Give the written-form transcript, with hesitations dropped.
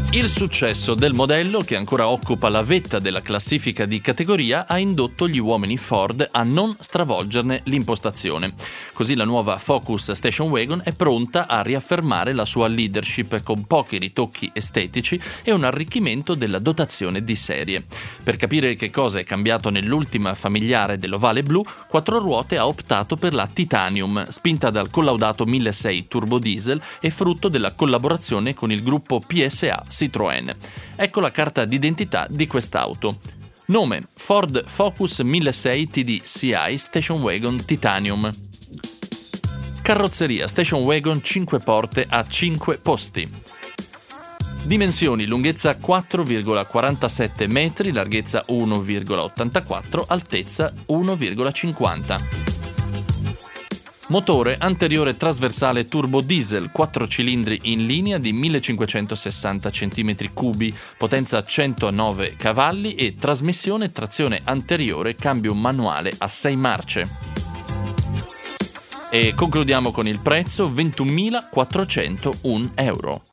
Il successo del modello, che ancora occupa la vetta della classifica di categoria, ha indotto gli uomini Ford a non stravolgerne l'impostazione. Così la nuova Focus Station Wagon è pronta a riaffermare la sua leadership con pochi ritocchi estetici e un arricchimento della dotazione di serie. Per capire che cosa è cambiato nell'ultima familiare dell'ovale blu, Quattro Ruote ha optato per la Titanium, spinta dal collaudato 1600 turbo diesel e frutto della collaborazione con il gruppo PSA Citroën. Ecco la carta d'identità di quest'auto. Nome: Ford Focus 1600 TD CI Station Wagon Titanium. Carrozzeria: Station Wagon 5 porte a 5 posti. Dimensioni: lunghezza 4,47 metri, larghezza 1,84, altezza 1,50. Motore anteriore trasversale turbo diesel 4 cilindri in linea di 1560 cm3, potenza 109 cavalli e trasmissione trazione anteriore, cambio manuale a 6 marce. E concludiamo con il prezzo: 21.401 euro.